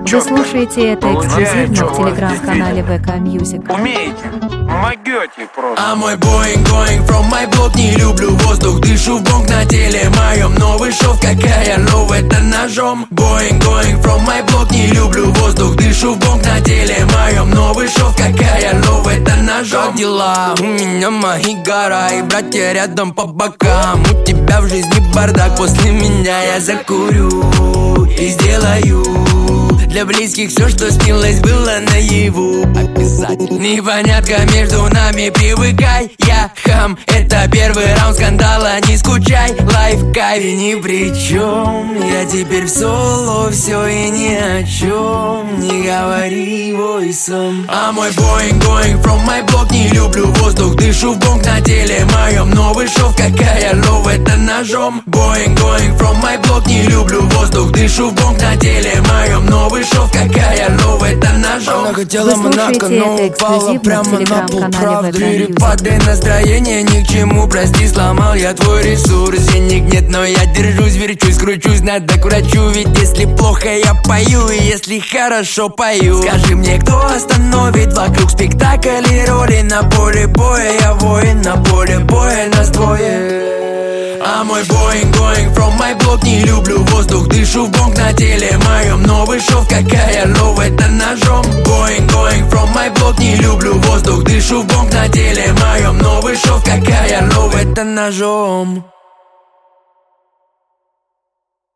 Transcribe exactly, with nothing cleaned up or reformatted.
Вы слушаете это эксклюзивно в телеграм-канале ВК Music. Умеете? Могете просто. А мой Boeing going from my block. Не люблю воздух, дышу в бонг на теле моем. Новый шов, какая лов, это ножом. Boeing going from my block. Не люблю воздух, дышу в бонг на теле моем. Новый шов, какая лов, это ножом. Как дела? У меня мои гора и братья рядом по бокам. У тебя в жизни бардак, после меня я закурю и сделаю для близких все, что снилось, было наяву. Обязательно. Непонятка между нами, привыкай. Я хам, это первый раунд скандала. Не скучай, лайф кайф и ни при чем. Я теперь в соло, все и ни о чем. Не говори войсом. А мой Boeing going from my block. Не люблю воздух, дышу в бонг на теле моем. Новый шов, какая лов, это ножом. Boeing going from my block. Не люблю воздух, дышу в бонг на теле моем. Новый шов, какая лов, это ножом. Она хотела Монако, но упала прямо на пол. Правда, перепады настроения ни к чему. Прости, сломал я твой ресурс. Денег нет, но я держусь, верчусь, кручусь, надо к врачу. Ведь если плохо я пою, и если хорошо пою. Скажи мне, кто остановит вокруг спектакль и роли. На поле боя я воин, на поле боя нас двое. А мой Boeing going from my block. Не люблю воздух, дышу в бонг на теле моем. Новый шов, какая лов, это ножом. Boeing going from my block. Не люблю воздух, дышу в бонг на теле моем. Новый шов, какая лов, это ножом.